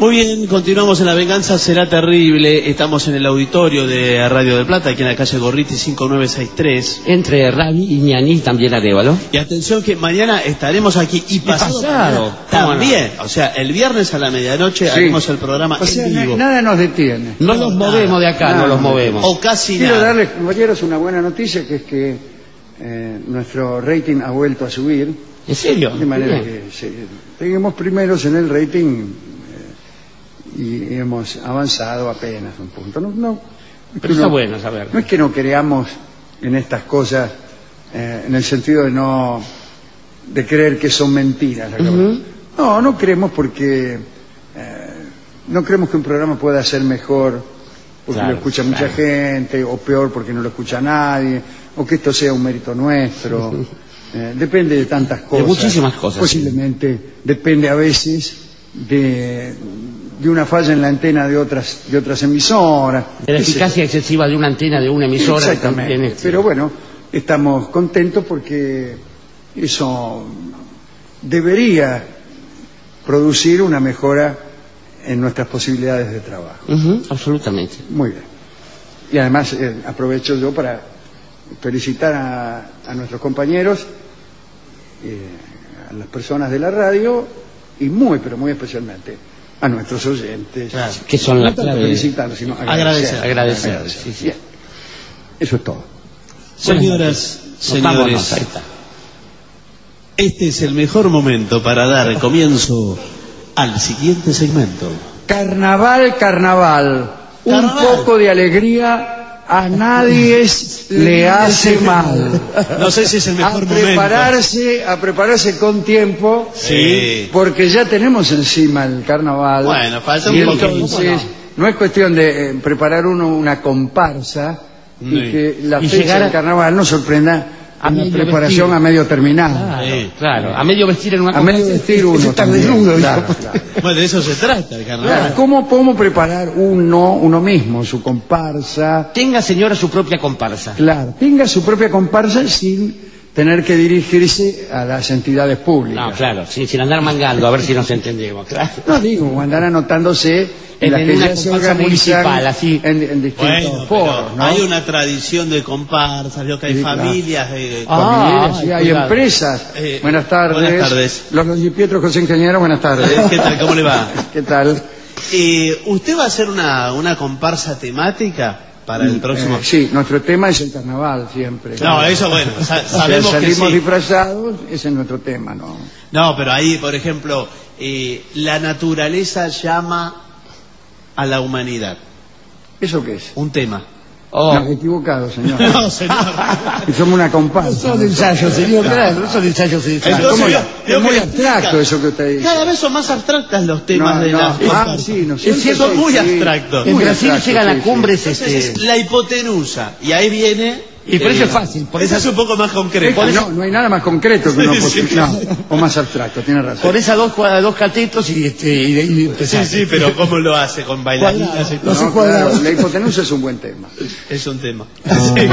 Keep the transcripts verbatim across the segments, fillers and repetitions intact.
Muy bien, continuamos en La Venganza Será Terrible. Estamos en el auditorio de Radio del Plata, aquí en la calle Gorriti cinco nueve seis tres. Entre Rabi y Ñaní, también Arévalo. Y atención que mañana estaremos aquí y pasado, y pasado. también. O sea, el viernes a la medianoche sí. haremos el programa o sea, en vivo. Nada nos detiene. No, no nos nada. movemos de acá, nada, no los movemos. O casi Quiero nada. darles, compañeros, una buena noticia, que es que eh, nuestro rating ha vuelto a subir. ¿En serio? De manera que sí, seguimos primeros en el rating eh, y hemos avanzado apenas un punto. No, no, Pero está bueno saber. No es que no creamos en estas cosas eh, en el sentido de no de creer que son mentiras. Uh-huh. No, no creemos porque eh, no creemos que un programa pueda ser mejor porque claro, lo escucha mucha claro. gente, o peor porque no lo escucha nadie, o que esto sea un mérito nuestro. Eh, depende de tantas cosas. De muchísimas cosas. Posiblemente sí. Depende a veces de, de una falla en la antena de otras de otras emisoras. De la eficacia excesiva de una antena de una emisora. Exactamente. Este... Pero bueno, estamos contentos porque eso debería producir una mejora en nuestras posibilidades de trabajo. Uh-huh, absolutamente. Muy bien. Y además eh, aprovecho yo para felicitar a, a nuestros compañeros, eh, a las personas de la radio y muy, pero muy especialmente a nuestros oyentes. Claro. Que son no la clave. felicitar, sino agradecer. Agradecer. agradecer. agradecer. Sí, sí. Bien. Eso es todo. Señoras, señores, este es el mejor momento para dar comienzo al siguiente segmento. Carnaval, carnaval. carnaval. Un poco de alegría a nadie le hace mal. No sé si es el mejor a prepararse, momento. A prepararse con tiempo, sí. porque ya tenemos encima el carnaval. Bueno, falta un poco. Entonces, no? no es cuestión de eh, preparar uno una comparsa sí. y que la y fecha del carnaval no sorprenda a una preparación vestir. a medio terminada. Claro, sí. claro, a medio vestir en una comparsa. A medio vestir uno. Estar desnudo. Claro, claro. Bueno, de eso se trata el carnaval. Claro. ¿Cómo podemos preparar uno, uno mismo, su comparsa? Tenga, señora, su propia comparsa. Claro, tenga su propia comparsa sin tener que dirigirse a las entidades públicas. No, claro, sin, sin andar mangando, a ver si nos entendemos, claro. No digo, andar anotándose en, en las que ya se organizan así. En, en distintos bueno, foros, ¿no? Hay una tradición de comparsas, lo que hay sí, familias, claro. eh, ah, familias, sí, hay cuidado. empresas. Eh, buenas tardes. Buenas tardes. Los Di Pietro José Ingeniero, buenas tardes. ¿Qué tal? ¿Cómo le va? ¿Qué tal? Eh, ¿Usted va a hacer una, una comparsa temática para el próximo? Eh, sí, nuestro tema es el carnaval siempre. No, eso bueno, sa sabemos o sea, salimos que sí. disfrazados, ese es nuestro tema, ¿no? No, pero ahí, por ejemplo, eh, la naturaleza llama a la humanidad. ¿Eso qué es? Un tema. Oh. No, equivocado, señor. No, señor. Somos una comparsa. No son ensayos, señor, claro, no son ensayos. Entonces, es muy abstracto eso que usted dice. Cada vez son más abstractas los temas no, de no, la ah, sí, no, es cierto, son muy sí, abstractos. En muy Brasil abstracto, llega a la sí, cumbre sí. este... Es la hipotenusa. Y ahí viene... Y por eso es fácil. Por eso esa... es un poco más concreto. Por eso... no, no hay nada más concreto que una posición. Sí, sí. No, o más abstracto, tiene razón. Por esas dos, dos catetos y... Este, y, y, y sí, sí, pero ¿cómo lo hace? ¿Con bailarinas? No, no, no claro, la hipotenusa es un buen tema. Es un tema. Sí.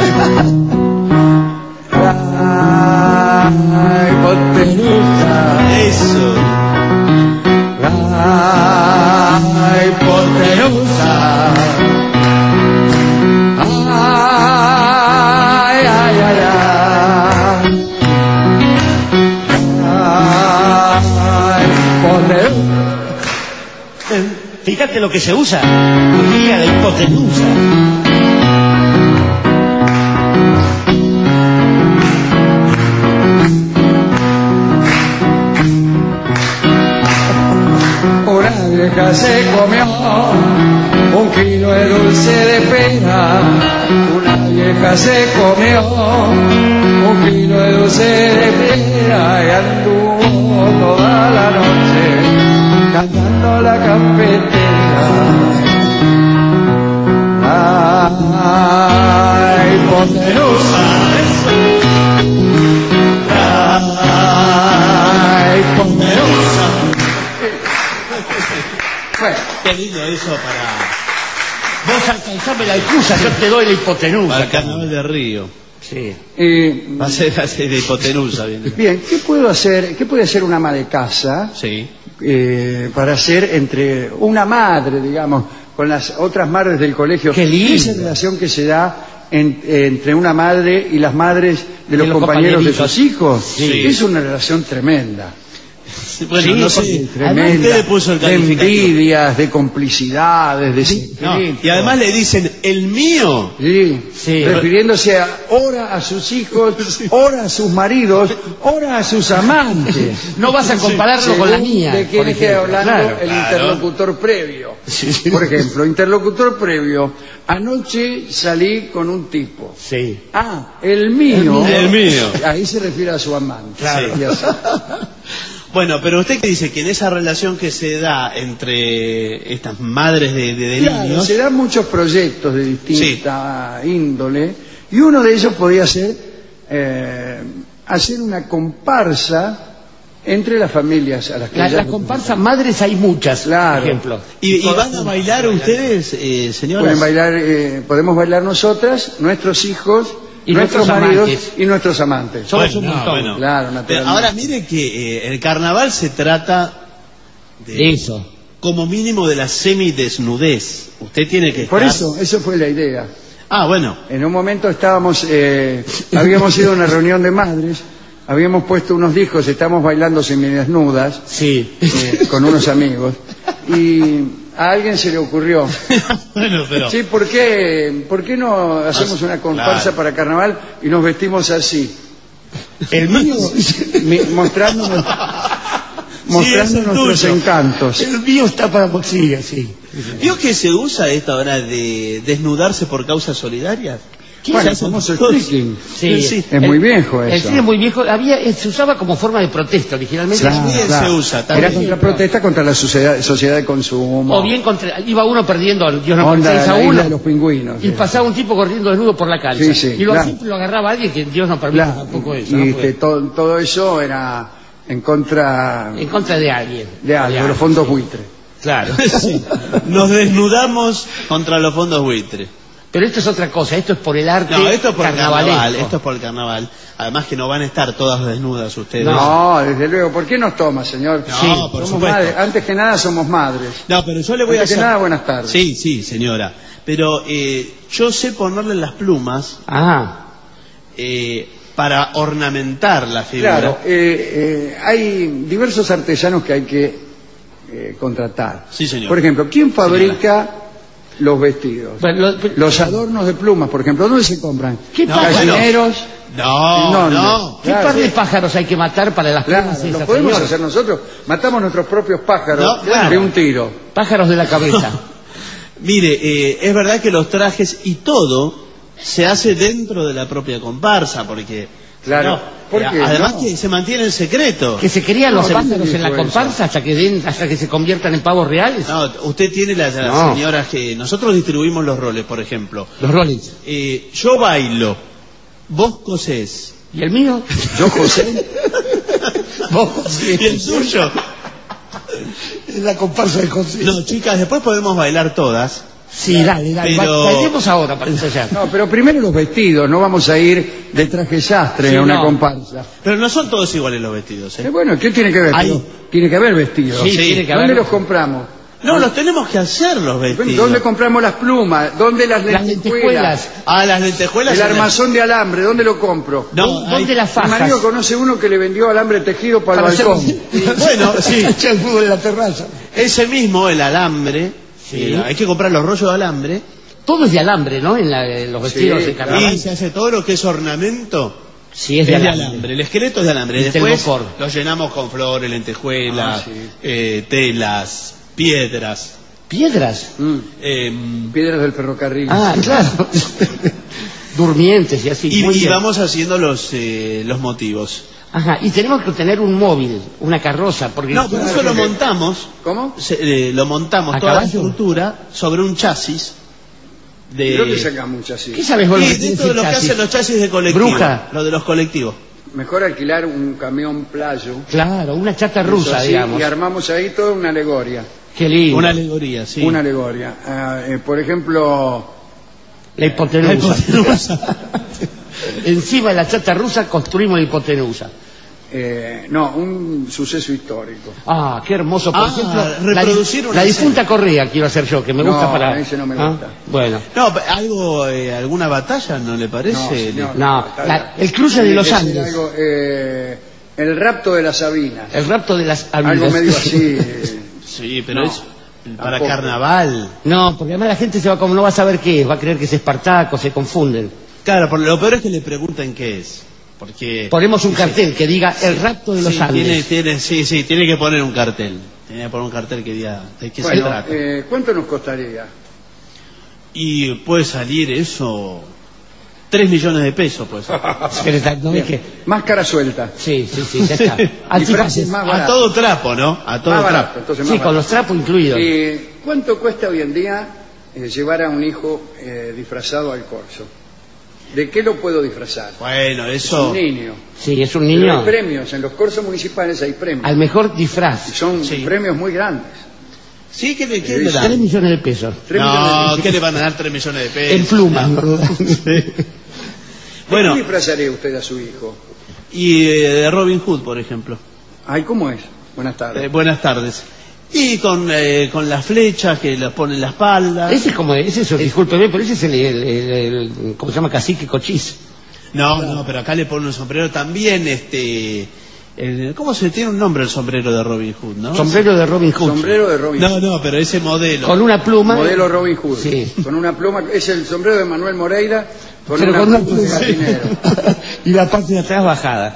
La hipotenusa. Eso. La hipotenusa. Ay, ay, ay, ay. Ay, hipotenusa. Fíjate lo que se usa. Fíjate la hipotenusa. Vieja se comió un kilo de dulce de pera. Una vieja se comió un kilo de dulce de pera y anduvo toda la noche cantando la campetera. La hipotenusa, la hipotenusa. Bueno, qué lindo eso para... Vos alcanzame la excusa, yo te doy la hipotenusa. Para el carnaval de Río. Sí. Eh, va a ser, va a ser de hipotenusa. Bien. Bien, ¿qué puedo hacer? ¿Qué puede hacer una ama de casa? Sí. eh, para hacer entre una madre, digamos, con las otras madres del colegio. Qué lindo. Esa relación que se da en, entre una madre y las madres de los, de los compañeros de sus hijos, sí. Es una relación tremenda. Bueno, Sí, no sí, sé. Tremenda, ¿Usted le puso el de calificativo? envidias, de complicidades, de No, secretos. y además le dicen, el mío. Sí, Sí. refiriéndose a ora a sus hijos, ora a sus maridos, ora a sus amantes. No vas a compararlo con la Según mía. de quién por esté ejemplo. hablando Claro. el claro. interlocutor previo. Por ejemplo, interlocutor previo. Anoche salí con un tipo. Sí. Ah, el mío. El mío. Ahí se refiere a su amante. Claro. Y así. Bueno, pero usted que dice que en esa relación que se da entre estas madres de, de, de Claro, niños, se dan muchos proyectos de distinta índole y uno de ellos podría ser eh, hacer una comparsa entre las familias a las que La, ya las comparsas madres hay muchas, Claro. por ejemplo. ¿Y, y van a bailar ustedes, eh, señoras? pueden bailar, eh, podemos bailar nosotras, nuestros hijos, Y nuestros nuestros maridos amantes. y nuestros amantes. Somos Bueno, un montón. bueno. Claro, Pero naturalmente. ahora mire que eh, el carnaval se trata de, Eso. como mínimo de la semidesnudez. Usted tiene que Por estar... eso, eso fue la idea. Ah, bueno. En un momento estábamos, eh, habíamos ido a una reunión de madres, habíamos puesto unos discos, estamos bailando semidesnudas Sí. eh, con unos amigos y a alguien se le ocurrió, Bueno, pero... sí, ¿por qué, ¿por qué no hacemos una comparsa Claro. para carnaval y nos vestimos así? El mío. Mi- mostrando mostrando es el nuestros tuyo. encantos. El mío está para boxilla, sí. ¿Vio que se usa esta hora de desnudarse por causas solidarias? ¿Qué Bueno, es eso? famoso streaking. Sí. Sí. Es muy viejo El eso. cine es muy viejo. Había, eh, se usaba como forma de protesta originalmente. Claro. También se usa, también. Era contra protesta contra la sociedad, sociedad de consumo. O bien contra, iba uno perdiendo, Dios no Onda, seis a la isla uno. de los pingüinos. Y sí. pasaba un tipo corriendo desnudo por la calza. Sí, sí, y lo, claro. siempre lo agarraba alguien que Dios no permita Claro, tampoco eso. y ¿no? que Porque- todo, todo eso era en contra en contra de alguien. de algo, de los fondos buitre. Claro. Sí. Nos desnudamos contra los fondos buitre. Pero esto es otra cosa, esto es por el arte No, esto es por el carnavalesco. carnaval, esto es por el carnaval. Además que no van a estar todas desnudas ustedes. No, desde luego. ¿Por qué nos toma, señor? No, Sí, por somos supuesto. madres. Antes que nada somos madres. No, pero yo le voy a Antes hacer... que nada, buenas tardes. Sí, sí, señora. Pero eh, yo sé ponerle las plumas Ah, eh, para ornamentar la figura. Claro, eh, eh, hay diversos artesanos que hay que eh, contratar. Sí, señor. Por ejemplo, ¿quién fabrica los vestidos? bueno, lo- Los adornos de plumas, por ejemplo, ¿dónde se compran? ¿Qué No, pájaros? Gallineros. No, ¿Dónde? no. ¿Qué Claro. par de pájaros hay que matar para las Claro, plumas lo esas, podemos señor? hacer nosotros. Matamos nuestros propios pájaros No, claro. de un tiro. Pájaros de la cabeza. Mire, eh, es verdad que los trajes y todo se hace dentro de la propia comparsa, porque... Claro. no, ¿Por eh, qué? además No. que se mantiene el secreto. Que se crían No, los ¿dónde pájaros en la dijo eso? comparsa hasta que den, hasta que se conviertan en pavos reales. No, usted tiene las, las No. señoras que... Nosotros distribuimos los roles, por ejemplo. Los Rollins. Eh, yo bailo, vos cosés. ¿Y el mío? Yo, José, Vos, ¿Y el suyo? En la comparsa de José. No, chicas, después podemos bailar todas. Sí, dale, dale. Pero- Bailemos ahora para ensayar. no, pero primero los vestidos, no vamos a ir de traje sastre Sí, a una no. comparsa. Pero no son todos iguales los vestidos, Eh, ¿eh? bueno, ¿qué tiene que ver? Hay- Pero tiene que haber vestidos. Sí, Sí. tiene que ¿Dónde haber. los compramos? No, los tenemos que hacer los vestidos. ¿Dónde compramos las plumas? ¿Dónde las Las lentejuelas? lentejuelas. Ah, las lentejuelas. El en la- armazón de alambre, ¿dónde lo compro? No, ¿Dónde hay- las Mi fajas? marido conoce uno que le vendió alambre tejido para, Para el balcón. hacer- Y bueno, sí. Echa el fútbol en la terraza. Ese mismo, el alambre. Sí. eh, hay que comprar los rollos de alambre. Todo es de alambre, ¿no? En, la- en los vestidos Sí, de carnaval. Y se hace todo lo que es ornamento. Sí, es de alambre. El esqueleto es de alambre. Y Después telgopor. lo llenamos con flores, lentejuelas, Ah, sí. eh, telas, piedras. ¿Piedras? Mm, eh, Piedras del ferrocarril. Ah, claro. Durmientes y así. y, Muy y bien. vamos haciendo los, eh, los motivos. Ajá, y tenemos que tener un móvil, una carroza, porque... No, por eso lo montamos. ¿Cómo? Se- eh, lo montamos ¿A toda la caballo? estructura sobre un chasis de... ¿De dónde sacamos así? ¿Qué sabes vos? Sí, lo que quiere dentro de lo decir que chasis? hacen los chasis de colectivo. Bruja. Lo de los colectivos. Mejor alquilar un camión playo. Claro, una chata eso rusa, así, digamos. Y armamos ahí toda una alegoria. Qué lindo. Una alegoría, sí. Una alegoria. Ah, eh, por ejemplo, La hipotenusa. La hipotenusa. Encima de la chata rusa construimos la hipotenusa. Eh, no, un suceso histórico. Ah, qué hermoso. Por Ah, ejemplo, reproducir la, una la difunta escena. Correa quiero hacer yo, que me No, gusta para... ese no me ¿Ah? gusta. Bueno. No, algo, eh, alguna batalla, ¿no le No, parece? señor, No, está la- bien. el cruce de Tiene los que ser Andes. algo, eh, el rapto de las Sabinas. El rapto de las Algo habidas. medio así. eh, Sí, pero No, es para tampoco. carnaval. No, porque además la gente se va como no va a saber qué es, va a creer que es Espartaco, se confunden. Claro, por lo peor es que le pregunten qué es. Porque Ponemos un cartel que diga el rapto de los sí, Andes. tiene, tiene, sí, sí, tiene que poner un cartel. Tiene que poner un cartel que diga de qué se bueno, trata. eh, ¿cuánto nos costaría? Y puede salir eso tres millones de pesos, pues. Pero está- ¿no ves que? Máscara suelta. Sí, sí, sí, ya está. Disfraces Antifaces. más A barato. todo trapo, ¿no? A todo Más trapo. barato, entonces más Sí, con barato. los trapos incluidos. Eh, ¿Cuánto cuesta hoy en día eh, llevar a un hijo eh, disfrazado al corso? ¿De qué lo puedo disfrazar? Bueno, Un eso. niño. Sí, es un Pero niño. hay premios, en los corsos municipales hay premios. Al mejor Y disfraz. son Sí. premios muy grandes. Sí, ¿qué le, qué Sí, le sí. dan? Tres millones de pesos. Tres millones de No, pesos. ¿qué le van a dar tres millones de pesos? En plumas. Bueno, ¿Qué disfrazaría usted a su hijo? y eh, de Robin Hood, por ejemplo. Ay, ¿cómo es? Buenas tardes. Eh, buenas tardes. Y con, eh, con las flechas que las pone en la espalda. Ese es como, ese es, discúlpeme, pero ese es el, el, el- el- ¿cómo se llama? Cacique Cochís. No, no, pero acá le pone un sombrero también, este... el- ¿Cómo se tiene un nombre el sombrero de Robin Hood, no? Sombrero de Robin Hood. Sombrero de Robin Hood. No, no, pero ese modelo. Con una pluma. Modelo Robin Hood. Sí. Con una pluma. Es el sombrero de Manuel Moreira con Pero una con una pluma de pluma. jardinero. Y la parte de atrás bajada.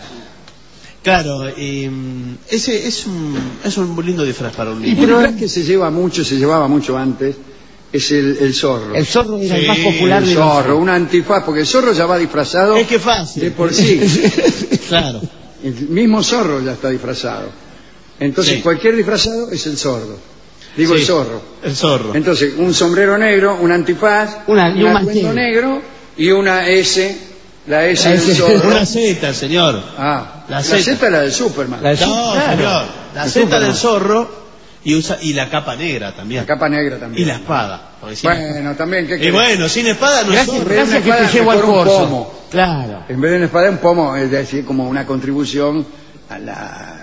Claro, y, mm, ese es un, es un lindo disfraz para un Y niño. un disfraz que se lleva mucho, se llevaba mucho antes, es el, el zorro. El zorro era el Sí, más popular El de los- zorro, un antifaz, porque el zorro ya va disfrazado Es que fácil. de por sí. Claro. El mismo zorro ya está disfrazado. Entonces Sí. cualquier disfrazado es el zorro. Digo Sí, el zorro. El zorro. Entonces, un sombrero negro, un antifaz, Una- y un atuendo mantel. negro y una S, la S La del S. zorro. Una Z, señor. Ah, La la Z. Z es la del Superman. La de- No, claro. señor. La El Z Superman. del zorro y usa y la capa negra también. La capa negra también. Y la espada. porque sin- Bueno, también, ¿qué y querés? bueno, sin espada no es Gracias, zorro. Pero gracias una que te espada llevo al mejor un corso. pomo. Claro. En vez de una espada, un pomo, es decir, como una contribución a la,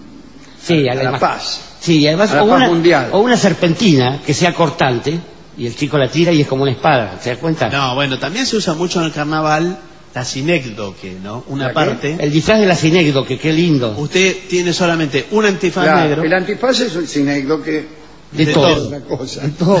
Sí, a a la la, paz. Sí, y además a la o paz una, mundial. o una serpentina que sea cortante y el chico la tira y es como una espada, ¿se da cuenta? No, bueno, también se usa mucho en el carnaval la sinécdoque, ¿no? Una ¿La qué? parte. El disfraz de la cinécdoque, qué lindo. Usted tiene solamente un antifaz Claro, negro. el antifaz es un que De, de todo. todo. otra cosa. De todo.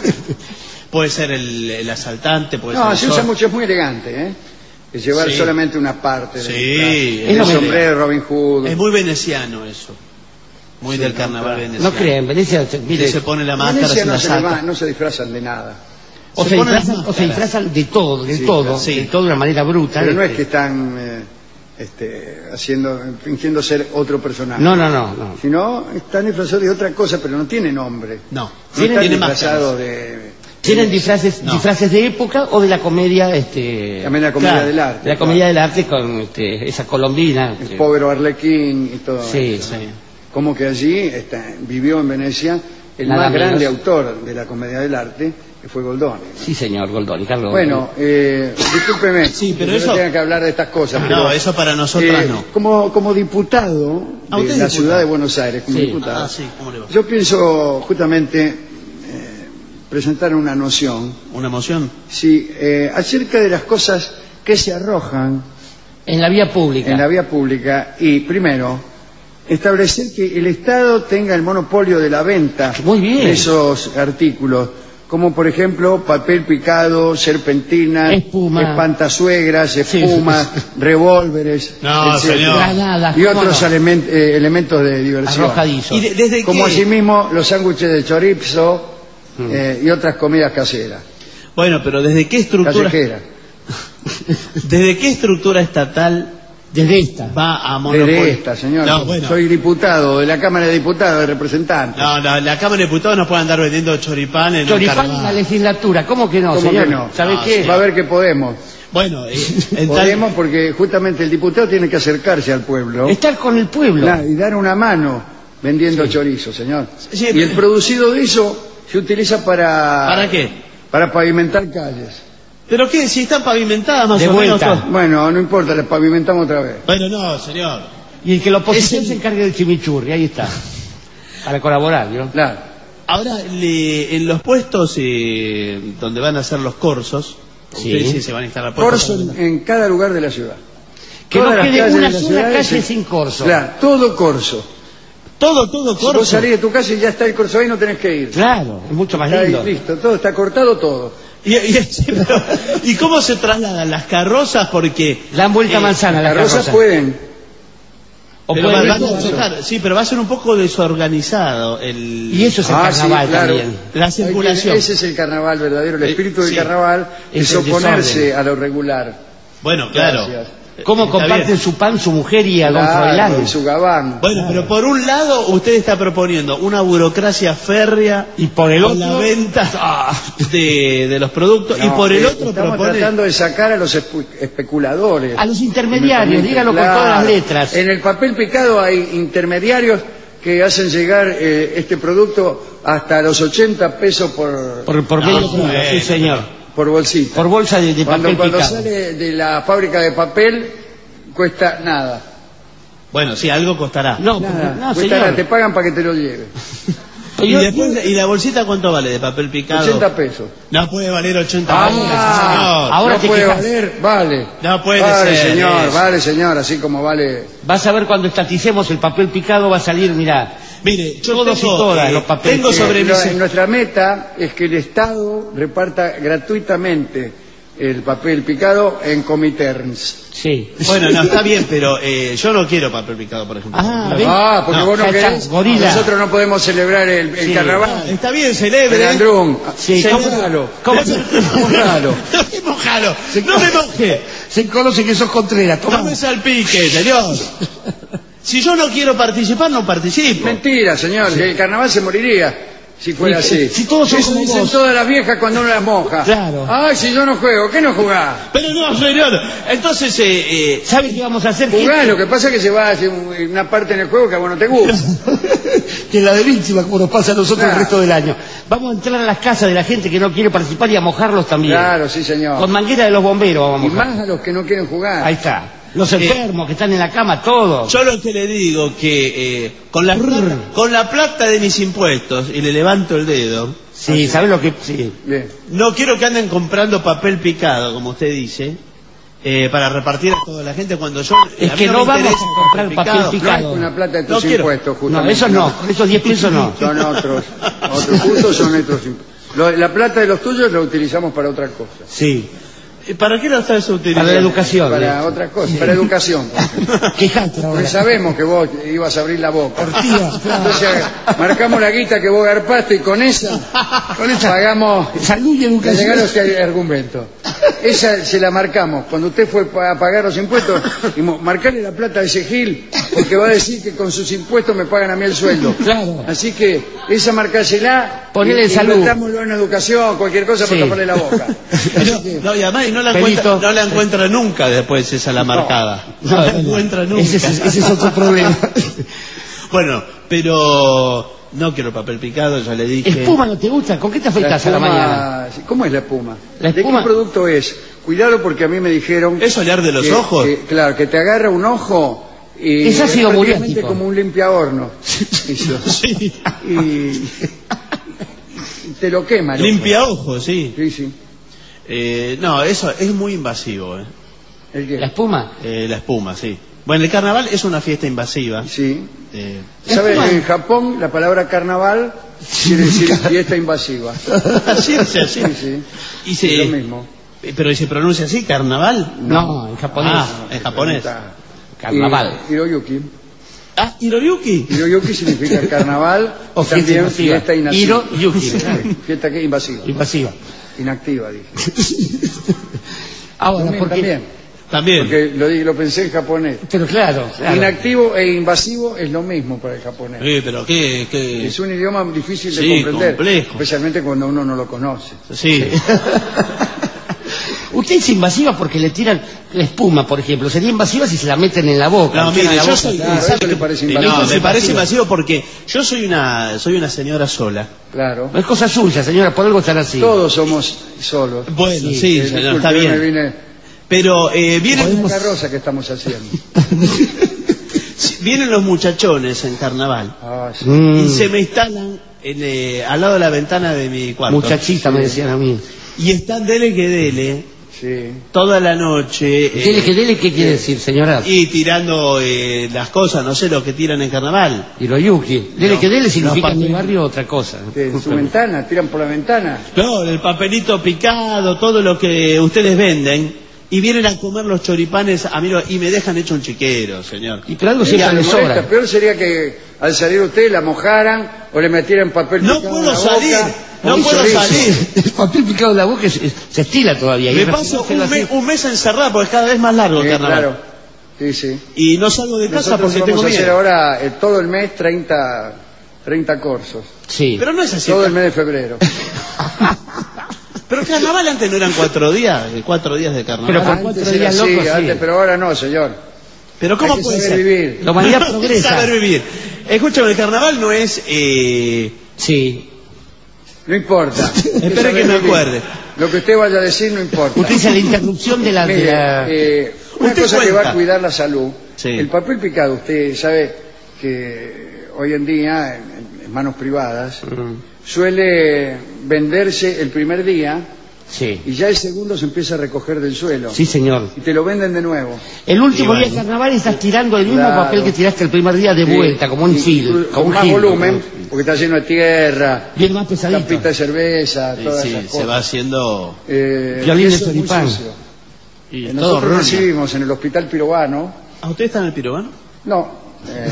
Puede ser el, el asaltante, puede No, ser el se usa zorro. mucho, es muy elegante, ¿eh? Es llevar Sí. solamente una parte del Sí, disfraz. es el lo que- sombrero de Robin Hood. Es muy veneciano eso. Muy Sí, del no, carnaval claro. veneciano. No crean, Venecia, se- mire, Usted se pone la En máscara, Venecia se no la se, le va- saca. no se disfrazan de nada. o se se, ponen disfrazan, o se máscaras. disfrazan de todo, de Sí, todo, claro. Sí. de todo de una manera bruta. Pero no es este. que están eh, este, haciendo, fingiendo ser otro personaje. No, no, no, no. Sino están disfrazados de otra cosa, pero no tiene nombre. No, No tiene, están tiene disfrazados máscaras. de... Tienen disfraces, No. disfraces de época o de la comedia, este. También la comedia claro, del arte, de la claro. comedia del arte con este, esa colombina. El este. pobre Arlequín y todo Sí, eso. sí. Como que allí está, vivió en Venecia el Nada más grande menos. autor de la comedia del arte, que fue Goldoni. Sí, señor Goldoni, Carlos. Bueno, eh, discúlpeme, Sí, pero que eso- no tenga que hablar de estas cosas. No, pero, eso para nosotras eh, no. Como, como diputado Ah, de usted la es diputado. ciudad de Buenos Aires, como Sí. diputado, Ah, sí, ¿cómo le va? yo pienso justamente eh, presentar una noción ¿Una emoción? sí, eh, acerca de las cosas que se arrojan En la vía pública. en la vía pública y, primero, establecer que el Estado tenga el monopolio de la venta Muy bien. de esos artículos, como por ejemplo papel picado, serpentinas, Espuma. espantasuegras, Sí. espumas, revólveres, No, etcétera. señor. Granadas, y ¿cómo otros no? elemen- eh, elementos de diversión. Arrojadizos. ¿Y de- desde Como qué? asimismo los sándwiches de chorizo Mm. eh, y otras comidas caseras, Bueno, pero ¿desde qué estructura? callejeras. ¿Desde qué estructura estatal Desde esta. va a monopolizar? Desde esta, señor. No, bueno. Soy diputado de la Cámara de Diputados, de representantes. No, no, la Cámara de Diputados no puede andar vendiendo choripán en un Choripán en la carnaval. legislatura. ¿Cómo que no, ¿Cómo señor? que no? ¿Sabe No, qué? Va a ver que podemos. Bueno, eh, en tal- Podemos porque justamente el diputado tiene que acercarse al pueblo Estar con el pueblo. Claro, y dar una mano vendiendo chorizo, señor. Sí, y el pero- producido de eso se utiliza para... ¿Para qué? Para pavimentar calles. ¿Pero qué? Si están pavimentadas más De o vuelta. menos. Bueno, no importa, las pavimentamos otra vez. Bueno, no, señor. Y el que la oposición el... se encargue del chimichurri, ahí está. Para colaborar, ¿no? Claro. Ahora, le, en los puestos eh, donde van a hacer los corsos, Sí. ustedes sí se van a instalar Corso en, en cada lugar de la ciudad. Que Todas no las quede calles una de la sola ciudad calle es- sin corso. Claro, todo corso. Todo, todo Si vos corso. salís de tu casa y ya está el corso ahí, no tenés que ir. Claro, es mucho más Está ahí, lindo. listo, todo está cortado todo. Y, y, sí, pero, ¿y cómo se trasladan las carrozas? Porque... Dan vuelta eh, manzana las Las rosas carrozas. pueden. O pero pueden va- ir van a corso. chocar, sí, pero va a ser un poco desorganizado el, Y eso es el Ah, sí, carnaval claro. también. la Hay que- circulación. ese es el carnaval verdadero, el Eh, espíritu del sí. carnaval Es es el oponerse desorden. a lo regular. Bueno, claro. Gracias. Cómo Está comparten bien. su pan, su mujer y a don Claro, Froilán. y su gabán. Bueno, pero por un lado usted está proponiendo una burocracia férrea Y por el con otro- la venta de, de los productos y No, por el eh, otro estamos propone... tratando de sacar a los espe- especuladores. A los intermediarios, Inmediatamente, dígalo con claro. todas las letras. En el papel picado hay intermediarios que hacen llegar eh, este producto hasta los ochenta pesos por, Por, por No, medio kilo, bueno. sí señor. por bolsita. Por bolsa de, de cuando papel cuando picado. sale de la fábrica de papel cuesta nada. Bueno, sí, algo costará. No, Nada. no, Cuesta señor. nada, te pagan para que te lo lleves. ¿Y, Yo- después, ¿Y la bolsita cuánto vale de papel picado? ochenta pesos. No puede valer ochenta Ah, pesos, señor. ahora no te puede quejas. valer, vale. No puede vale, ser, señor, es. vale, señor, así como vale. Vas a ver cuando estaticemos el papel picado va a salir, mirá. Mire, yo Todos tengo, y todas eh, los papeles. tengo sobre Eh, mis... lo- nuestra meta es que el Estado reparta gratuitamente el papel picado en comiterns. Sí. Bueno, no, está bien, pero eh, yo no quiero papel picado, por ejemplo. Ah, ¿ves? Ah, porque No, vos no ya está, querés. gorila. Nosotros no podemos celebrar el, el Sí. carnaval. Está bien, El celebre. Andrún. Sí, Se- ¿cómo- Mojalo. cómo- Mojalo. No me mojalo, no me moje. Se conoce que sos Contreras, No me salpique, señor. Si yo no quiero participar, no participo. Mentira, señor. que El carnaval se moriría si fuera Sí, así. si todos son Eso como dicen vos. todas las viejas cuando uno las moja. Claro. Ay, si yo no juego, ¿qué no jugás? Pero no, señor. Entonces, eh, eh, ¿Sabe qué vamos a hacer? Jugás, lo que pasa es que se va a hacer un- una parte en el juego que a vos no te gusta. que la de víctima, como nos pasa a nosotros Claro. el resto del año. Vamos a entrar a las casas de la gente que no quiere participar y a mojarlos también. Claro, sí, señor. Con manguera de los bomberos vamos a Y mojar. más a los que no quieren jugar. Ahí está. Los enfermos que están en la cama, todos. yo lo que le digo que eh, con la plata, con la plata de mis impuestos y le levanto el dedo, Sí, ¿sabes lo que...? Sí. Bien. no quiero que anden comprando papel picado, como usted dice, eh, para repartir a toda la gente cuando yo Es a mí que no no me vamos interesa a comprar papel No es picado. con la plata de tus No quiero. impuestos, No, justamente. esos no, esos diez pesos no. Son otros. Otros justos son otros impuestos. Lo- La plata de los tuyos la utilizamos para otra cosa. Sí. Eh, ¿Para qué lo estás utilizando? Para la educación. Para ¿eh? otra cosa, para educación. Quejate ahora. Porque sabemos que vos ibas a abrir la boca. Ortiga, claro. Entonces marcamos la guita que vos garpaste y con esa, con esa pagamos Salud y el educación. regalo este argumento. Esa se la marcamos. Cuando usted fue a pagar los impuestos, dijimos, marcarle la plata a ese Gil, porque va a decir que con sus impuestos me pagan a mí el sueldo. Claro. Así que esa marcásela, Ponele y, salud. y metámoslo en educación, cualquier cosa Sí. para taparle la boca. No, no, y además y no la, Pelito. encuentra, no la encuentra nunca después esa la marcada. No, la encuentra nunca. Ese, es- ese es otro problema. Bueno, pero no quiero papel picado, ya le dije. ¿Espuma no te gusta? ¿Con qué te La afeitas a la espuma- mañana? sí, ¿Cómo es la espuma? La ¿De espuma- qué producto es? Cuidado porque a mí me dijeron... ¿Es solear de los que- ojos? que- claro, que te agarra un ojo y Es ácido prácticamente muriático. como un limpiahorno. Eso. Sí. Y, y te lo quema. el ojo. Limpia ojos, sí. Sí, sí. Eh, no, eso es muy invasivo, eh. ¿El qué? ¿La espuma? Eh, la espuma, sí. Bueno, el carnaval es una fiesta invasiva. Sí. Eh, ¿Sabes? espuma? En Japón la palabra carnaval quiere decir fiesta invasiva. así es, así. Sí, sí. Y se, Es lo mismo. eh, pero ¿y se pronuncia así, carnaval? No, en japonés. Ah, en japonés. Está. Carnaval. Y- Hiroyuki. Ah, Hiroyuki. Hiroyuki significa carnaval O o fiesta también invasiva. fiesta inactiva. Hiroyuki. Fiesta que invasiva. Invasiva. Inactiva, dije. Ahora, También, porque... también. También. Porque lo, di- lo pensé en japonés. Pero claro, claro. Inactivo e invasivo es lo mismo para el japonés. Sí, pero qué, qué... Es un idioma difícil de Sí, comprender, complejo. especialmente cuando uno no lo conoce. Sí. Usted es invasiva porque le tiran la espuma, por ejemplo. Sería invasiva si se la meten en la boca. No, le tiran mire, la yo boca. soy... Claro, ¿sabe eso le qué? parece Sí, invasivo. No, Eso me es parece invasivo. invasivo porque yo soy una soy una señora sola. Claro. No es cosa suya, señora, por algo están así. Todos somos solos. Bueno, Sí, sí, Eh, señor, disculpe, está yo me bien. vine Pero eh, viene... con la carroza que estamos haciendo. Sí, vienen los muchachones en carnaval Ah, sí. Mm. y se me instalan en, eh, al lado de la ventana de mi cuarto. Muchachita, me decían a mí. Y están dele que dele Sí. toda la noche. eh, Dele que dele, ¿qué quiere decir, señora? Y tirando eh, las cosas, no sé, lo que tiran en carnaval. Y lo yuki. Dele No, que dele significa no, en mi barrio otra cosa. ¿Qué, ¿En su ventana? ¿Tiran por la ventana? No, el papelito picado, todo lo que ustedes venden. Y vienen a comer los choripanes a mí lo- y me dejan hecho un chiquero, señor. Y pero algo Sí, siempre me le molesta. sobra. Peor sería que al salir ustedes la mojaran o le metieran papel No picado en puedo la salir, boca, no o un puedo chorizo. salir. El papel picado en la boca se, se estila todavía. Me Y paso se lo un, hace- mes, un mes encerrado porque es cada vez más largo el Sí, carnaval. claro. Sí, sí. Y no salgo de casa Nosotros porque vamos tengo a hacer miedo. ahora eh, todo el mes treinta, treinta corsos. Sí. Pero no es así. Todo el mes de febrero. Pero el carnaval antes no eran cuatro días, eh, cuatro días de carnaval. Pero por Antes cuatro era días así, locos, sí. antes, pero ahora no, señor. Pero ¿cómo Hay que puede saber ser? vivir. La humanidad No, hay que progresa. saber vivir. Escúchame, el carnaval no es... Eh... Sí. No importa. Hay Espere saber que me vivir. acuerde. Lo que usted vaya a decir no importa. Utiliza la interrupción de la... de Mire, la- eh, una Usted cosa que cuenta. va a cuidar la salud. Sí. El papel picado, usted sabe que hoy en día, en, en manos privadas, Mm, suele venderse el primer día Sí. y ya el segundo se empieza a recoger del suelo. Sí, señor. Y te lo venden de nuevo. El último Y día bueno. de carnaval estás tirando el mismo Claro. papel que tiraste el primer día de Sí. vuelta, como un Y- fil. Con Como un más gil, volumen, como un- porque está lleno de tierra, Y el más pesadito. tapita de cerveza, Sí, todas sí, esas se cosas. va haciendo... Eh, Violín de eso es muy choripán. sucio. Y Eh, todo Nosotros roña. recibimos en el hospital Pirobano, ¿A usted está en el pirobano? no, eh,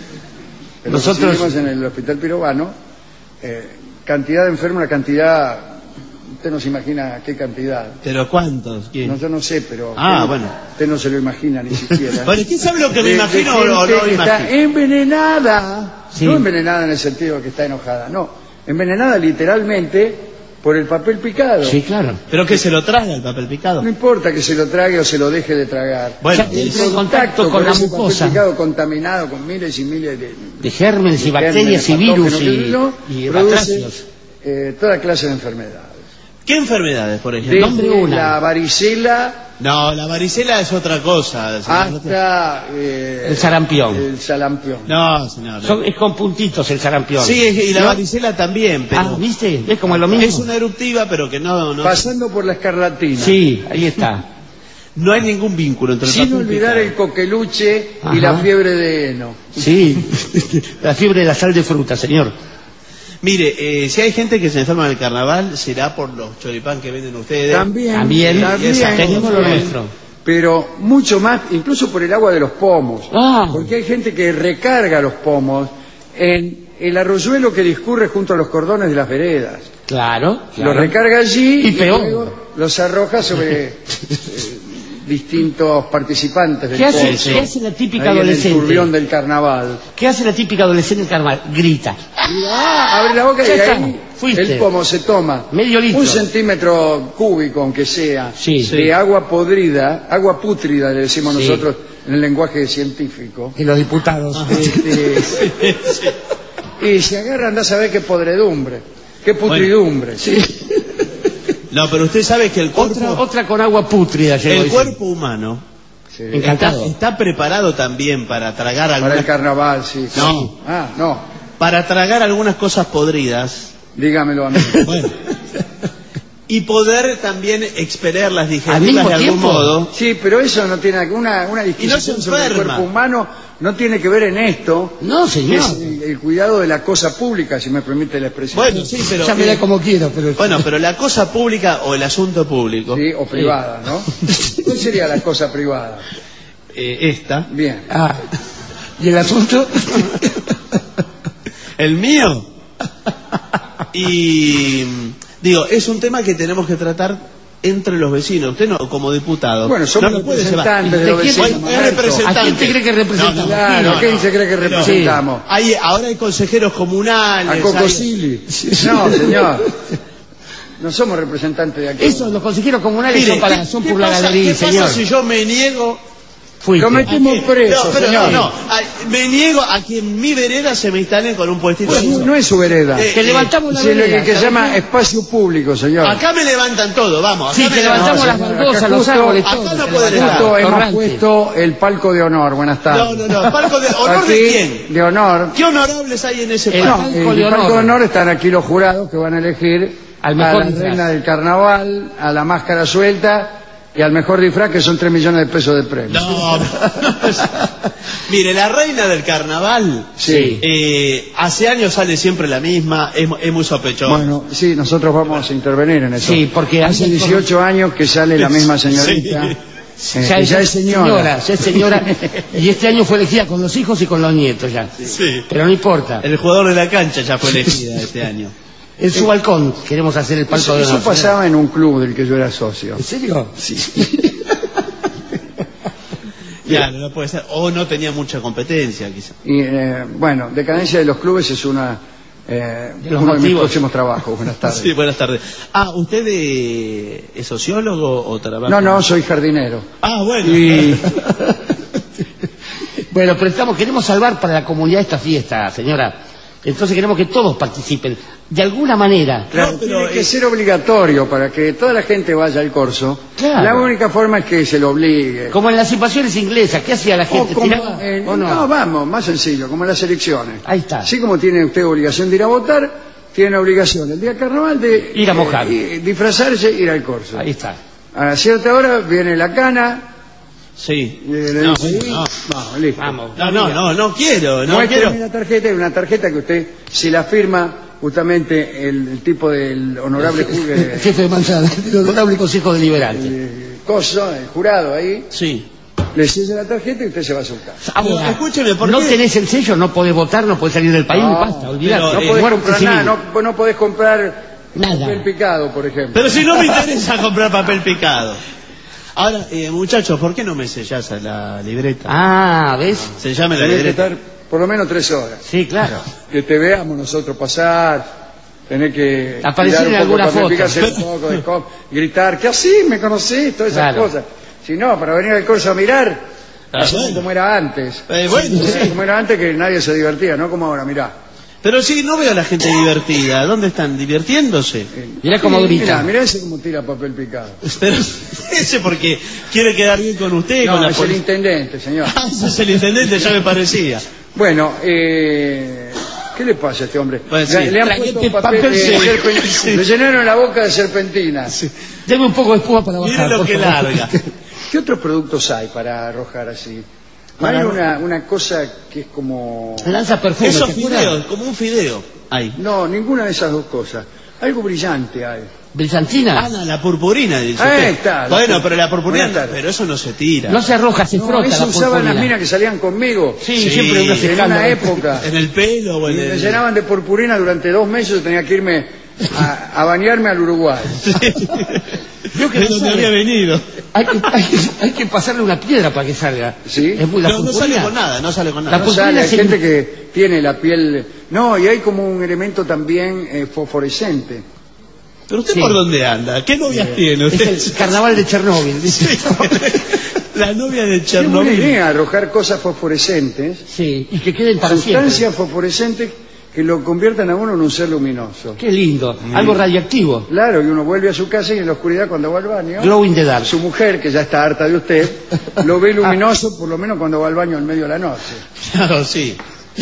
pero Nosotros- recibimos en el hospital Pirobano eh, cantidad de enfermos, una cantidad, usted no se imagina qué cantidad. ¿Pero cuántos? ¿Quién? No, yo no sé, pero Ah, usted, bueno. usted no se lo imagina ni siquiera. Bueno, ¿quién sabe lo que me De- de imagino o gente no, no que está imagino? envenenada, Sí. no envenenada en el sentido de que está enojada, no, envenenada literalmente por el papel picado. Sí, claro. ¿Pero que se lo traga el papel picado? No importa que se lo trague o se lo deje de tragar. Bueno, Ya El entra en contacto con la ese mucosa. papel picado contaminado con miles y miles de, De gérmenes y de bacterias y gérmenes, virus patógenos, y, qué sé yo, y produce batracios. eh, toda clase de enfermedades. ¿qué enfermedades, por ejemplo? Desde nombre una. la varicela No, la varicela es otra cosa. señor. hasta eh, El sarampión. el sarampión. No, señor. Son- es con puntitos el sarampión. Sí, es- y la ¿No? varicela también, pero... Ah, ¿viste? Es como lo mismo. Es una eruptiva, pero que no, no, Pasando por la escarlatina. Sí, ahí está. no hay ningún vínculo entre el Sin papel olvidar picado. el coqueluche Ajá. y la fiebre de heno. Sí. La fiebre de la sal de fruta, señor. Mire, eh, si hay gente que se enferma en el carnaval, será por los choripán que venden ustedes. También, También, también, tenemos lo nuestro. pero mucho más, incluso por el agua de los pomos. Ah. Porque hay gente que recarga los pomos en el arroyuelo que discurre junto a los cordones de las veredas. Claro. claro. Los recarga allí Y y, peor. luego los arroja sobre eh, distintos participantes del ¿Qué hace, pozo, ¿Qué hace la típica ahí en el adolescente? turbión del carnaval. ¿Qué hace la típica adolescente en carnaval? Grita. Y, ah, abre la boca y Ya está, ahí fuiste. el pomo se toma Medio litro. un centímetro cúbico, aunque sea, Sí. de Sí. agua podrida, agua pútrida le decimos Sí. nosotros en el lenguaje científico. Y los diputados. Este, y se agarra, anda a saber qué podredumbre, qué putridumbre. No, pero usted sabe que el cuerpo, Otra, otra con agua pútrida. llegó, el dice. cuerpo humano Sí. En- Encantado. está, está preparado también para tragar Para el algunas, carnaval, sí. No. Ah, no. para tragar algunas cosas podridas. Dígamelo a mí. Bueno. Y poder también expelerlas, ¿Al digerirlas mismo de algún tiempo? modo. Sí, pero eso no tiene una, una disquisición sobre el enferma. cuerpo humano, no tiene que ver en esto. No, Que señor. es el, el cuidado de la cosa pública, si me permite la expresión. Bueno, sí, pero... Ya me da como quiero, pero... Bueno, pero la cosa pública o el asunto público, Sí, o privada, ¿no? ¿Cuál sería la cosa privada? eh, esta, Bien. Ah. ¿Y el asunto? el mío. Y digo, es un tema que tenemos que tratar entre los vecinos. Usted no, como diputado, Bueno, somos no lo puede llevar. representantes de los ¿De quién- vecinos. Bueno, es Alberto. representante. ¿A quién te cree que representa? No, no, Claro, no, ¿quién no. se cree que Pero representamos? hay, ahora hay consejeros comunales. A hay- Cocosili. No, señor. No somos representantes de aquí. Eso, los consejeros comunales Mire, son, para, ¿qué- son qué por la pasa- galería, ¿Qué señor. pasa si yo me niego Fuiste. Lo metimos preso, No, pero señor. no, no. Ay, me niego a que en mi vereda se me instalen con un puestito. Pues de no, eso. no es su vereda. Eh, Te levantamos la Sí, lo vereda. que, que se ¿sabes llama qué? espacio público, señor. Acá me levantan todo, vamos. Acá Sí, me te levantamos no, las señor, baldosas, acá los justo- árboles, acá todo. no te puede levantamos. Justo hemos Torrante. puesto el palco de honor. Buenas tardes. No, no, no. ¿Palco de honor de Aquí, quién? de honor. ¿Qué honorables hay en ese El palco? No, palco en de el palco honor. de honor están aquí los jurados que van a elegir Al a mejor la disfraz. reina del carnaval, a la máscara suelta y al mejor disfraz, que son tres millones de pesos de premio. No, mire, la reina del carnaval, Sí. eh, hace años sale siempre la misma, es, es muy sospechosa. Bueno, sí, nosotros vamos a intervenir en eso. Sí, porque hace hay- dieciocho años que sale la misma señorita. Sí. Eh, Ya que es, ya es señora. ya es señora. Y este año fue elegida con los hijos y con los nietos ya. Sí. Pero no importa. El jugador de la cancha ya fue elegida este año. En su balcón queremos hacer el palco Eso, de eso honor. pasaba en un club del que yo era socio. ¿En serio? Sí. Claro, no puede ser. O no tenía mucha competencia, quizá. Y eh, bueno, decadencia de los clubes es una eh, De los uno de mis motivos. próximos trabajos. Buenas tardes. Sí, buenas tardes. Ah, ¿usted eh, es sociólogo o trabaja? No, no, soy jardinero. Ah, bueno. Y Bueno, pero estamos, queremos salvar para la comunidad esta fiesta, señora. Entonces queremos que todos participen. De alguna manera. claro, No, pero, tiene que eh, ser obligatorio para que toda la gente vaya al corso. Claro. La única forma es que se lo obligue. Como en las invasiones inglesas, ¿qué hacía la O gente? como, ¿Tiraba eh, o no? no, vamos, más sencillo, como en las elecciones. Ahí está. Así como tiene usted obligación de ir a votar, tiene obligación el día de carnaval de Ir a mojar. eh, y disfrazarse e ir al corso. Ahí está. A cierta hora viene la cana. Sí. y le No, dice, no. vamos, listo. Vamos. No, no, no, no quiero, no Muéstrame quiero. la tarjeta, y una tarjeta que usted, si la firma justamente el, el tipo del honorable ju- El eh, jefe de manzana, el honorable consejo deliberante. el coso, el jurado ahí, Sí. le sella la tarjeta y usted se va a su casa. Ahora, Pero, escúcheme, ¿por no qué? tenés el sello, no podés votar, no podés salir del país, No, y basta, olvidate. pero, No eh, podés muerte comprar civil. nada, no, no podés comprar Nada. papel picado, por ejemplo. Pero si no me interesa comprar papel picado. Ahora, eh, muchachos, ¿por qué no me sellás la libreta? Ah, ¿ves? Sellame la Tenés que libreta. estar por lo menos tres horas. Sí, claro. Que te veamos nosotros pasar, tener que Aparecer tirar en un poco alguna de papel foto. picado, hacer un poco de co- gritar que así me conocís, todas esas Claro. cosas. Si no, para venir al corso a mirar, Ah, así bueno. como era antes. Eh, bueno, Sí, sí. como era antes, que nadie se divertía, no como ahora, mirá. Pero sí, no veo a la gente divertida. ¿Dónde están? ¿Divirtiéndose? Mirá cómo Sí, grita. Mirá, mirá ese como tira papel picado. Pero ese porque quiere quedar bien con usted, con No, la es el policía. intendente, señor. Ah, ese es el intendente, ya me parecía. Bueno, eh, ¿qué le pasa a este hombre? Bueno, sí. le, le han Traguete puesto papel, papel, de sí. serpen- Sí. le llenaron la boca de serpentina. Deme un poco de espuma para bajar. Mire lo por que favor. larga. ¿Qué otros productos hay para arrojar así? Para Hay arrojar. una, una cosa que es como... Lanza perfume. Esos ¿te acuerdas? fideos, como un fideo. Ahí. No, ninguna de esas dos cosas. Algo brillante hay. ¿Brillantina? Ah, no, la purpurina, dice Ahí usted. está, la Bueno, pur- pero la purpurina, Buenas tardes. pero eso no se tira. No se arroja, se No, frota eso la usaban las purpurina. minas que salían conmigo. Sí, Sí, siempre unos en una escándalos. época. En el pelo o Y en me el... llenaban de purpurina durante dos meses, yo tenía que irme a, a bañarme al Uruguay. Yo que de no donde sabe. había venido. Hay que, hay, que, hay que pasarle una piedra para que salga. ¿Sí? Es muy, la No, no sale purpurina. con nada, no sale con La nada. No purpurina sale, hay se- gente que tiene la piel... No, y hay como un elemento también eh, fosforescente. Pero usted Sí. por dónde anda, ¿qué novias tiene Es usted? el carnaval de Chernóbil. dice. Sí. La novia de Qué buena Chernobyl. idea arrojar cosas fosforescentes, Sí, y que queden para siempre. sustancias fosforescentes que lo conviertan a uno en un ser luminoso. Qué lindo. Algo radioactivo. Claro, y uno vuelve a su casa y en la oscuridad cuando va al baño, Glow in the dark. su mujer, que ya está harta de usted, lo ve luminoso por lo menos cuando va al baño en medio de la noche. Claro, sí.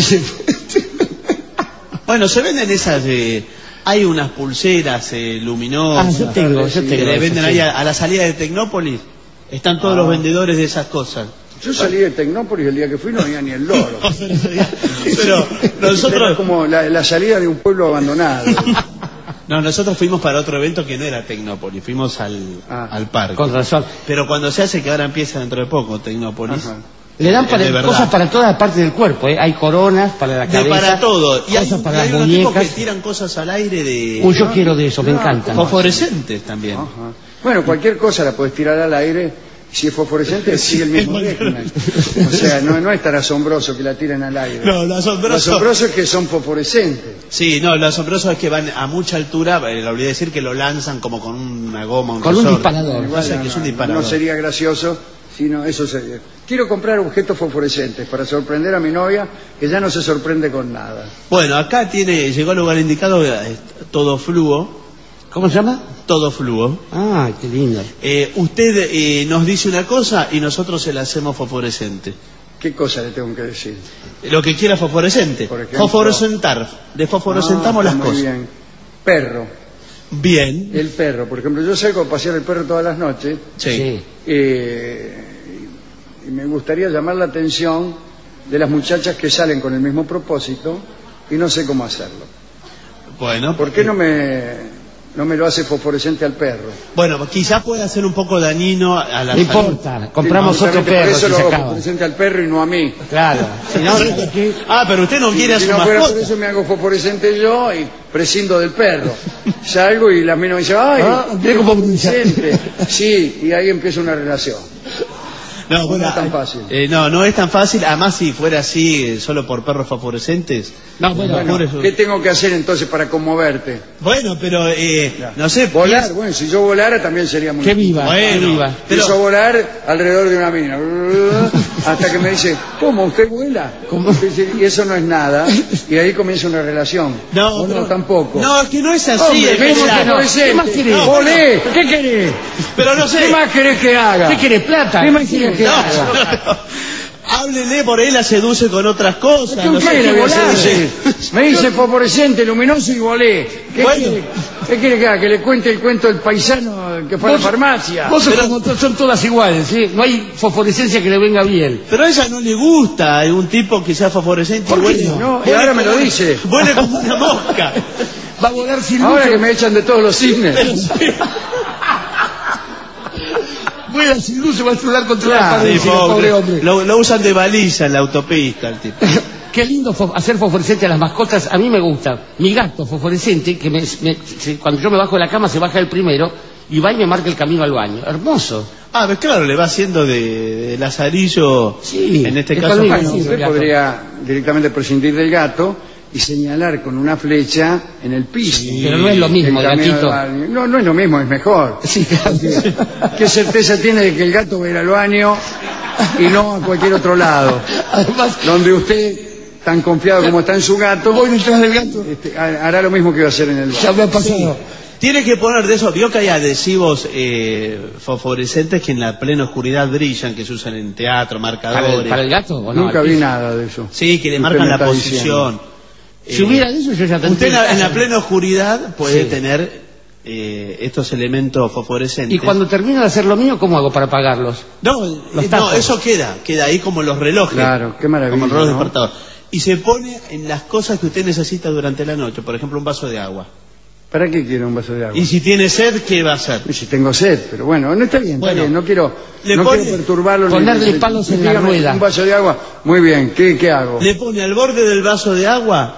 Bueno, se venden esas de... Hay unas pulseras eh, luminosas. Ah, yo tengo, yo sí, que tengo. le eso, venden sí. ahí a, a la salida de Tecnópolis. Están todos Ah. los vendedores de esas cosas. Yo salí de Tecnópolis el día que fui, no había ni el loro. Pero Era nosotros... como la, la salida de un pueblo abandonado. No, nosotros fuimos para otro evento que no era Tecnópolis, fuimos al, Ah, al parque. Con razón. Pero cuando se hace, que ahora empieza dentro de poco Tecnópolis, Ajá. Le dan Es para- de verdad. cosas para todas las partes del cuerpo. ¿eh? Hay coronas para la de cabeza. para todo. Y hay, cosas para y hay las unos tipos que muñecas. tiran cosas al aire de Uy, yo quiero de eso, me No, encanta. fosforescentes también. Ajá. Bueno, cualquier cosa la puedes tirar al aire. Si es fosforescente, sigue el mismo régimen. O sea, no, no es tan asombroso que la tiren al aire. No, lo asombroso... Lo asombroso es que son fosforescentes. Sí, no, lo asombroso es que van a mucha altura, eh, lo olvidé decir, que lo lanzan como con una goma, un Con un resorte. disparador. Igual, que es un disparador. No sería gracioso Sí, no, eso sería. Quiero comprar objetos fosforescentes para sorprender a mi novia, que ya no se sorprende con nada. Bueno, acá tiene, llegó al lugar indicado, eh, todo fluo. ¿Cómo se llama? Todo fluo. Ah, qué lindo. Eh, usted eh, nos dice una cosa y nosotros se la hacemos fosforescente. ¿Qué cosa le tengo que decir? Lo que quiera fosforescente. Por ejemplo, Fosforesentar. De fosforesentamos ah, las muy cosas. Bien. Perro. Bien. El perro. Por ejemplo, yo salgo a pasear el perro todas las noches. Sí. Sí. Eh, y me gustaría llamar la atención de las muchachas que salen con el mismo propósito y no sé cómo hacerlo. Bueno. ¿Por qué no me, no me lo hace fosforescente al perro? Bueno, quizás pueda ser un poco dañino a la No salud. importa, compramos Sí, otro justamente perro. Por eso si lo se hago acaba. fosforescente al perro y no a mí. Claro. Si no, ¿sabe qué? Ah, pero usted no quiere a Si su no fuera mascota. por eso me hago fosforescente yo y prescindo del perro. Salgo y la mina me dice, ¡ay! Ah, mira cómo brilla. fosforescente. Sí, y ahí empieza una relación. No, No es tan fácil. eh, no, no es tan fácil. Además, si fuera así, eh, solo por perros fosforescentes. No, bueno, Bueno, por eso. ¿qué tengo que hacer entonces para conmoverte? Bueno, pero, eh, no sé. Volar, piensa- bueno, si yo volara también sería muy... que viva, Bueno, que viva. pero- Empiezo a volar alrededor de una mina. Hasta que me dice, ¿cómo? ¿Usted vuela? ¿Cómo? Y eso no es nada. Y ahí comienza una relación. No, O no, pero- tampoco. No, es que no es así. Hombre, es ¿cómo que que la- no es ¿Qué más querés? No, ¡Volé! ¿Qué querés? Pero no sé. ¿Qué más querés que haga? ¿Qué querés? ¿Plata? ¿Qué más querés que No, haga? no, no. Háblele, por ahí la seduce con otras cosas. ¿Con no qué sé, le voy a volar. seducir? Me dice fosforescente, luminoso y volé. ¿Qué, Bueno. quiere, ¿Qué quiere que haga? ¿Que le cuente el cuento del paisano que fue a la farmacia? Vos sos Pero- como to- son todas iguales, ¿sí? No hay fosforescencia que le venga bien. Pero a ella no le gusta un tipo que sea fosforescente. ¿Por y qué huele- no? No, y huele ahora me como- lo dice. Huele como una mosca. Va a volar sin Ahora luz. que me echan de todos los cisnes. Pero sí. Vuela sin luz, se va a estrellar contra la Claro, pared, Sí, sí, pobre, pobre. hombre. Lo, lo usan de baliza en la autopista el tipo. Qué lindo fo- hacer fosforescente a las mascotas, a mí me gusta. Mi gato fosforescente, que me- me- se- cuando yo me bajo de la cama se baja el primero y va y me marca el camino al baño. Hermoso. Ah, pues claro, le va haciendo de, de lazarillo. Sí, En este es caso. conmigo. Bueno, Sí, usted gato. podría directamente prescindir del gato y señalar con una flecha en el piso. Pero no es lo mismo, el el camino gatito. del baño. No, no es lo mismo, es mejor. Sí, claro. ¿Qué certeza tiene de que el gato va a ir al baño y no a cualquier otro lado? Además, Donde usted, tan confiado como está en su gato, voy detrás del gato. este, ha- hará lo mismo que va a hacer en el Ya baño. me ha pasado. Tiene que poner de eso. Vio que hay adhesivos eh, fosforescentes que en la plena oscuridad brillan, que se usan en teatro, ¿Para marcadores. el, para el gato o no? Nunca Al vi piso. nada de eso. Sí, que le Usted marcan me la está posición. Si Eh, hubiera de eso yo ya tendría. Usted en la, en la plena oscuridad puede Sí. tener eh, estos elementos fosforescentes. Y cuando termino de hacer lo mío, ¿cómo hago para pagarlos? No, Los eh, no, tacos. eso queda, queda ahí como los relojes. Claro, qué maravilla, Como el reloj ¿no? despertador. Y se pone en las cosas que usted necesita durante la noche, por ejemplo, un vaso de agua. ¿Para qué quiero un vaso de agua? Y si tiene sed, ¿qué va a hacer? Y si tengo sed, pero bueno, no está bien, está Bueno, bien, no quiero, le no pone- quiero perturbarlo. ni- ponerle ni- palos en la dígame, rueda. Un vaso de agua, muy bien, ¿qué, qué hago? Le pone al borde del vaso de agua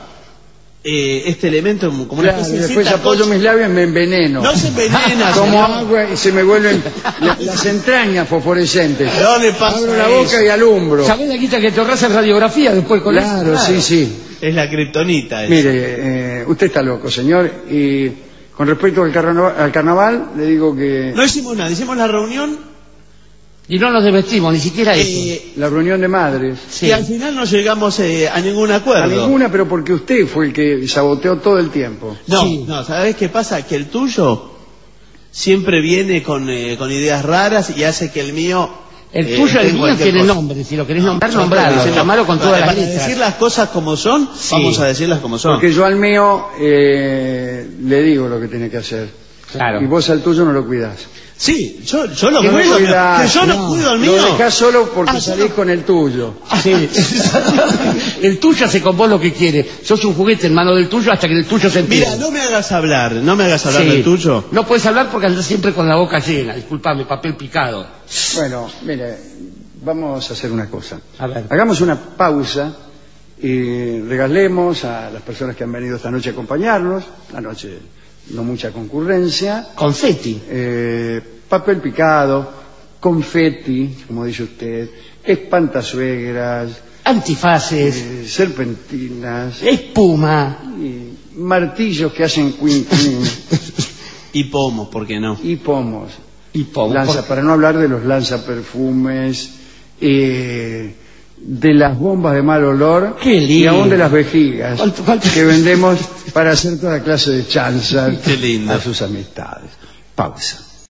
eh, este elemento como una Claro, y especie de después cinta apoyo scotch. mis labios y me enveneno. No se envenena, Tomo señor. agua y se me vuelven la- las entrañas fosforescentes. No le pasa Abro la eso. boca y alumbro. ¿Sabés la quita que te ahorras en radiografía después con Claro, eso? sí, sí. Es la kriptonita. esa. Mire, eh, usted está loco, señor, y con respecto al carnaval, al carnaval le digo que No hicimos nada, hicimos la reunión Y no nos desvestimos, ni siquiera eso. eh, la reunión de madres, Sí. y al final no llegamos eh, a ningún a acuerdo. ninguna, pero porque usted fue el que saboteó todo el tiempo. No, Sí. no, ¿sabés qué pasa? Que el tuyo siempre viene con, eh, con ideas raras y hace que el mío... El eh, tuyo y esté el en mío cualquier tiene cosa. nombre. Si lo querés nombrar, Yo nombrarlo. estoy diciendo, Llamarlo con para- todas las para letras. decir las cosas como son, Sí. vamos a decirlas como son. Porque yo al mío eh, le digo lo que tiene que hacer. Claro. Y vos al tuyo no lo cuidás. Sí, yo, yo lo Que no cuido, cuidás, que yo no, no, cuido al Lo mío. dejás solo porque Ah, yo salís no- con el tuyo. Sí. El tuyo hace con vos lo que quiere. Sos un juguete en mano del tuyo hasta que el tuyo se entere. Mira, no me hagas hablar, no me hagas hablar Sí. del tuyo. No puedes hablar porque andas siempre con la boca llena. Disculpame, papel picado. Bueno, mire, vamos a hacer una cosa. A ver. Hagamos una pausa y regalemos a las personas que han venido esta noche a acompañarnos, la noche no mucha concurrencia, Confeti. eh, papel picado, confeti, como dice usted, espantasuegras, Antifaces. eh, serpentinas, Espuma. y martillos que hacen quin quin Y pomos, ¿por qué no? y pomos. Y pon, lanza, por... para no hablar de los lanzaperfumes, eh, de las bombas de mal olor. Qué lindo. Y aún de las vejigas ¿Cuánto, cuánto? que vendemos para hacer toda clase de chanzas Qué lindo. a sus amistades. Pausa.